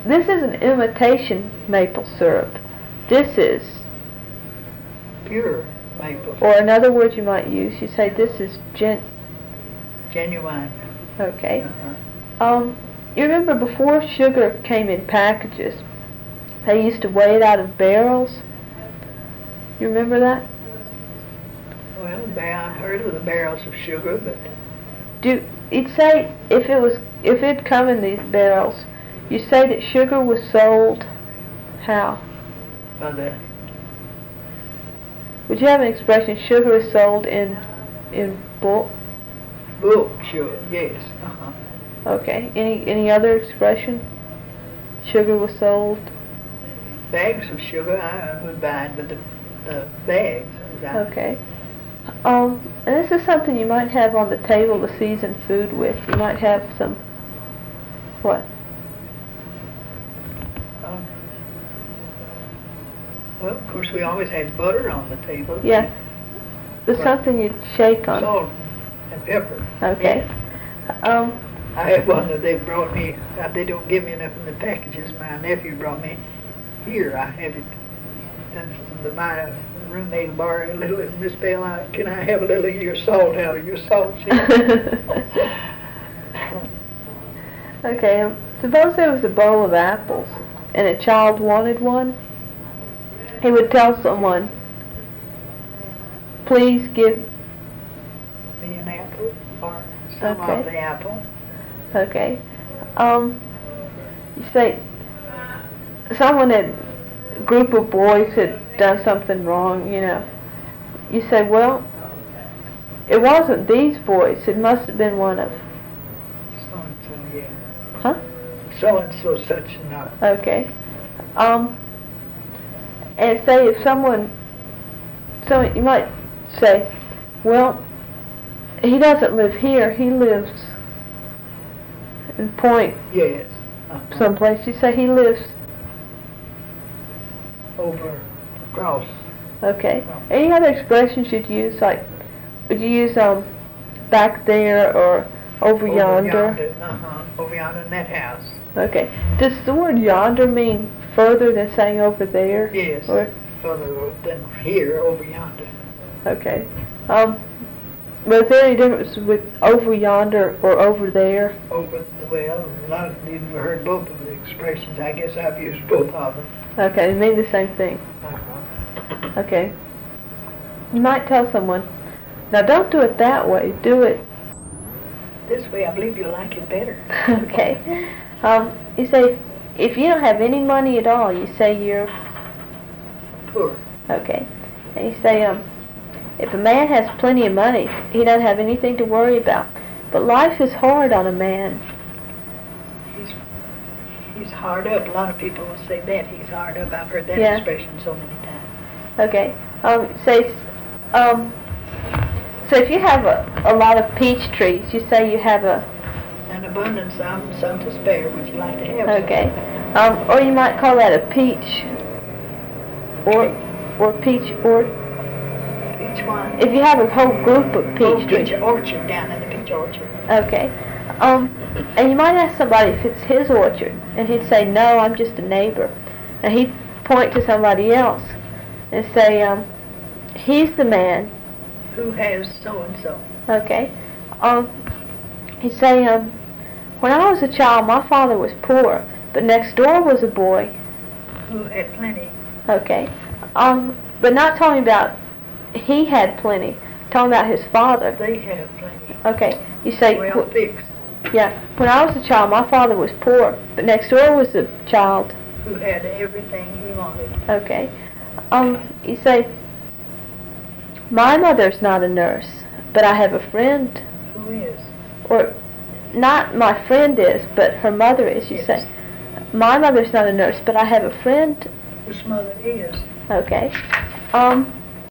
this is an imitation maple syrup. This is pure maple syrup. Or another word you might use, you say this is genuine. Okay. You remember before sugar came in packages, they used to weigh it out of barrels? You remember that? Well, I've heard of the barrels of sugar, but you'd say if it'd come in these barrels, you say that sugar was sold how? Would you have an expression, sugar is sold in bulk? Bulk sugar, yes. Okay. Any other expression? Sugar was sold? Bags of sugar I would buy, but the bags. Okay. And this is something you might have on the table to season food with. You might have some, what? Well, of course, we always had butter on the table. Yeah. There's something you'd shake on. Salt and pepper. Okay. Yeah. I had one that they brought me. They don't give me enough in the packages. My nephew brought me. Here, I have it. And my roommate borrowed a little. Miss Bell, can I have a little of your salt out of your salt shaker? Okay. Suppose there was a bowl of apples, and a child wanted one. He would tell someone, please give me an apple or some of the apple. Okay. You say a group of boys had done something wrong, you know. You say, well, it wasn't these boys. It must have been one of so-and-so, yeah. Huh? So-and-so such and not. Okay. And say if you might say, well, he doesn't live here, he lives in Point. Yes. Someplace. You say he lives across. Okay. Any other expressions you'd use? Like, would you use back there or over yonder? Over yonder in that house. Okay. Does the word yonder mean further than saying over there? Yes. Or further than here, over yonder. Okay. Was there any difference with over yonder or over there? Well, a lot of people have heard both of the expressions. I guess I've used both of them. Okay, they mean the same thing. Okay. You might tell someone, now don't do it that way, do it this way. I believe you'll like it better. Okay. You say, if you don't have any money at all, you say you're poor. Okay. And you say, if a man has plenty of money, he doesn't have anything to worry about. But life is hard on a man. He's hard up. A lot of people will say that. He's hard up. I've heard that expression so many times. Okay. So if you have a lot of peach trees, you say you have an abundance, some to spare. Would you like to have Okay. Or you might call that a peach or peach or peach wine. If you have a whole group of peach trees. Peach orchard, down in the peach orchard. Okay. And you might ask somebody if it's his orchard, and he'd say, no, I'm just a neighbor. And he'd point to somebody else and say, he's the man who has so-and-so. Okay. He'd say, when I was a child, my father was poor, but next door was a boy who had plenty. Okay. But not talking about he had plenty, talking about his father. They have plenty. Okay. You say, well fixed. Yeah. When I was a child, my father was poor, but next door was a child who had everything he wanted. Okay. You say, my mother's not a nurse, but I have a friend. Who is? Or, not my friend is, but her mother is. You say, my mother's not a nurse, but I have a friend. Whose mother is. Okay.